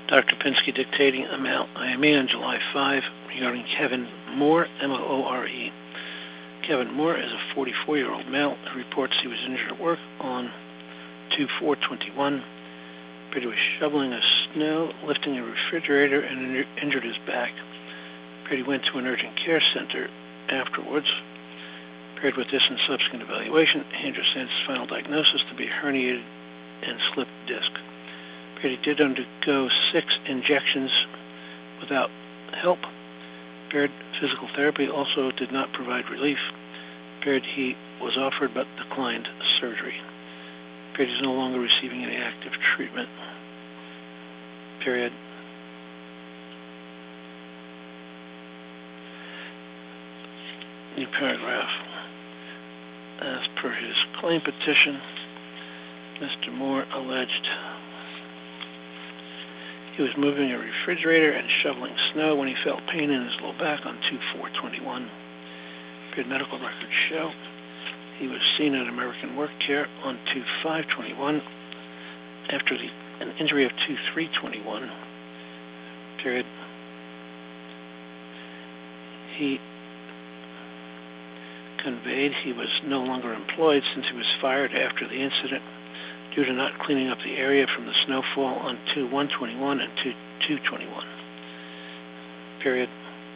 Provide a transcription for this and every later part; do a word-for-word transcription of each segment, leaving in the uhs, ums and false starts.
Doctor Pinsky dictating amount I M E on July fifth regarding Kevin Moore, M O O R E. Kevin Moore is a forty-four-year-old male who reports he was injured at work on two four twenty-one. Appeared he was shoveling a snow, lifting a refrigerator, and injured his back. Appeared he went to an urgent care center afterwards. Paired with this and subsequent evaluation, he understands his final diagnosis to be a herniated and slipped disc. Paired he did undergo six injections without help. Paired physical therapy also did not provide relief. Paired he was offered but declined surgery. Paired he is no longer receiving any active treatment. Period. New paragraph. As per his claim petition, Mister Moore alleged he was moving a refrigerator and shoveling snow when he felt pain in his low back on two four twenty-one. Period medical records show he was seen at American Work Care on two five twenty-one after the, an injury of two three twenty-one. Period. He conveyed he was no longer employed since he was fired after the incident due to not cleaning up the area from the snowfall on two one twenty-one and two two twenty-one. Period.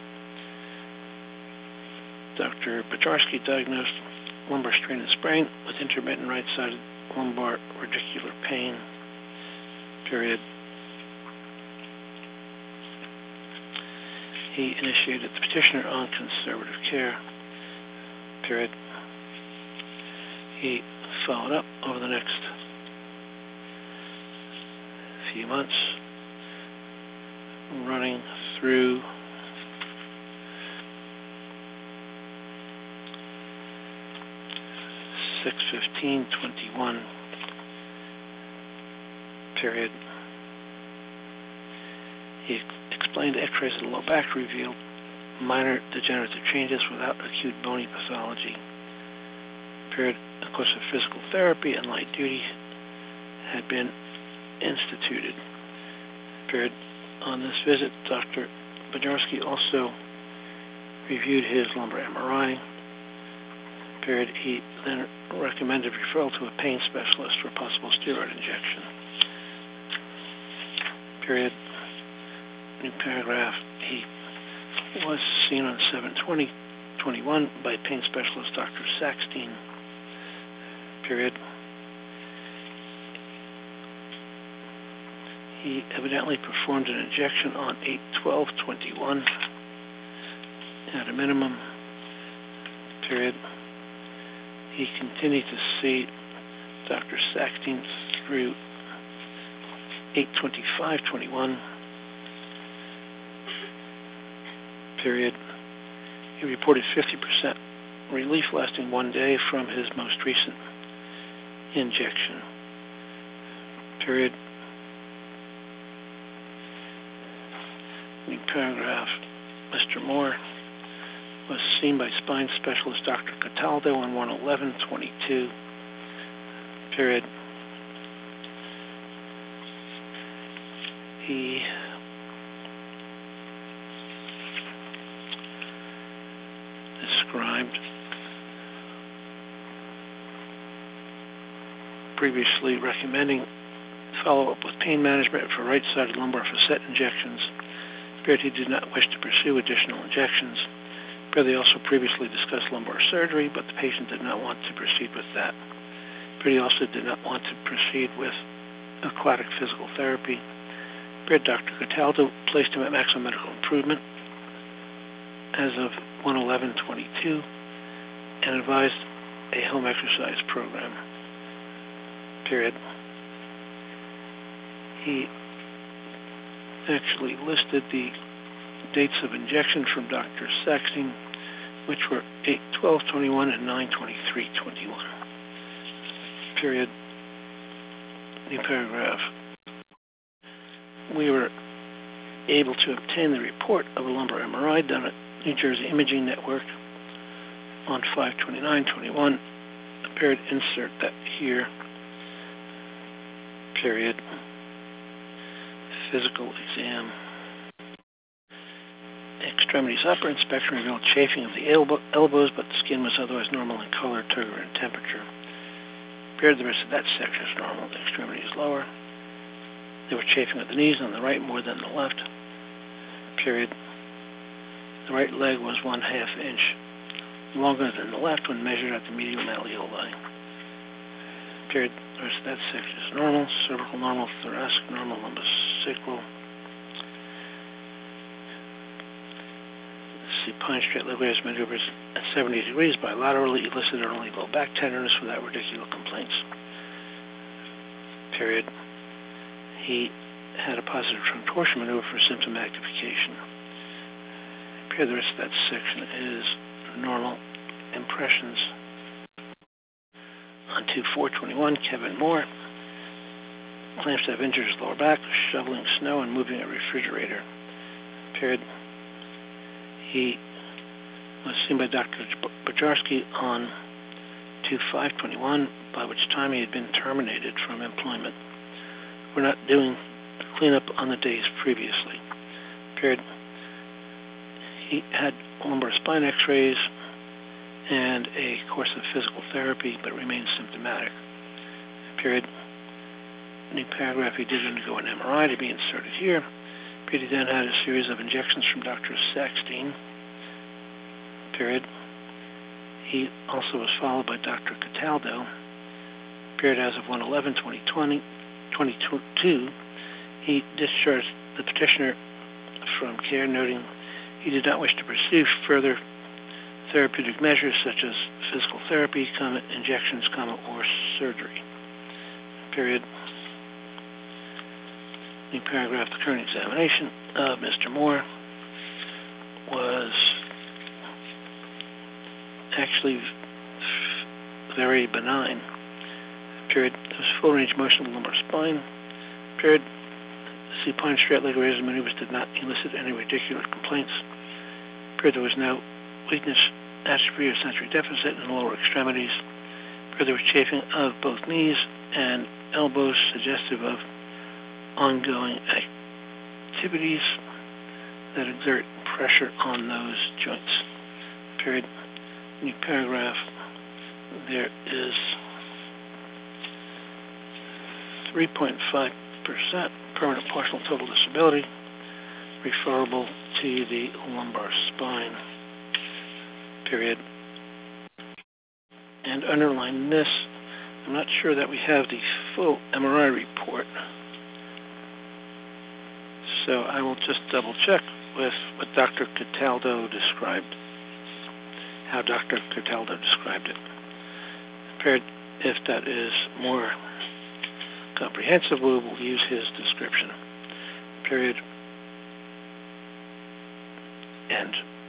Doctor Bajarski diagnosed lumbar strain and sprain with intermittent right-sided lumbar radicular pain. Period. He initiated the petitioner on conservative care. Period. He followed up over the next few months, running through six fifteen twenty-one. Period. He explained x-rays of the low back revealed minor degenerative changes without acute bony pathology. Period. A course of physical therapy and light duty had been instituted. Period. On this visit, Doctor Bajarski also reviewed his lumbar M R I. Period. He then recommended referral to a pain specialist for possible steroid injection. Period. New paragraph. He was seen on seven twenty twenty-one by pain specialist Doctor Saxton. Period. He evidently performed an injection on eight twelve twenty-one at a minimum. Period. He continued to see Doctor Saxton through eight twenty-five twenty-one. Period. He reported fifty percent relief lasting one day from his most recent injection. Period. New paragraph. Mister Moore was seen by spine specialist Doctor Cataldo on one eleven twenty-two. Period. He described previously recommending follow-up with pain management for right-sided lumbar facet injections. Appeared he did not wish to pursue additional injections. Appeared they also previously discussed lumbar surgery, but the patient did not want to proceed with that. Appeared he also did not want to proceed with aquatic physical therapy. Appeared Doctor Cataldo placed him at maximum medical improvement as of one eleven twenty-two and advised a home exercise program. Period. He actually listed the dates of injection from Doctor Saxton, which were eight twelve twenty-one and nine twenty-three twenty-one. Period. New paragraph. We were able to obtain the report of a lumbar M R I done at New Jersey Imaging Network on five twenty-nine twenty-one. Period. Insert that here. Period. physical exam. Extremities upper inspection revealed chafing of the elbow, elbows, but the skin was otherwise normal in color, turgor, and temperature. Appeared the rest of that section is normal. The extremities lower. They were chafing at the knees on the right more than the left. Period. The right leg was one half inch longer than the left when measured at the medial malleoli. Period. The rest of that section is normal. Cervical normal, thoracic normal, lumbosacral. Supine straight leg raise maneuvers at seventy degrees bilaterally elicited early low back tenderness without radicular complaints. Period. He had a positive trunk torsion maneuver for symptom magnification. Period. The rest of that section is normal. Impressions. On two four twenty-one, Kevin Moore claims to have injured his lower back, shoveling snow and moving a refrigerator. Period. He was seen by Doctor Bajarski on two five twenty-one, by which time he had been terminated from employment. We're not doing cleanup on the days previously. Period. He had lumbar spine x-rays and a course of physical therapy, but remained symptomatic. Period. New paragraph, he did undergo an M R I to be inserted here. Period. He then had a series of injections from Doctor Saxtein. Period. He also was followed by Doctor Cataldo. Period. As of one eleven twenty twenty-two, he discharged the petitioner from care, noting he did not wish to pursue further therapeutic measures such as physical therapy, comma, injections, comma, or surgery. Period. New paragraph, the current examination of Mister Moore was actually very benign. Period. There was full range motion of the lumbar spine. Period. Supine straight leg raises maneuvers did not elicit any radicular complaints. Period. There was no weakness, atrophy, or sensory deficit in the lower extremities. Period. There was chafing of both knees and elbows, suggestive of ongoing activities that exert pressure on those joints. Period. New paragraph. There is three point five percent permanent partial total disability referable to the lumbar spine. Period. And underline this, I'm not sure that we have the full M R I report, so I will just double check with what Doctor Cataldo described, how Doctor Cataldo described it. Period. If that is more comprehensive, we will use his description. Period. End.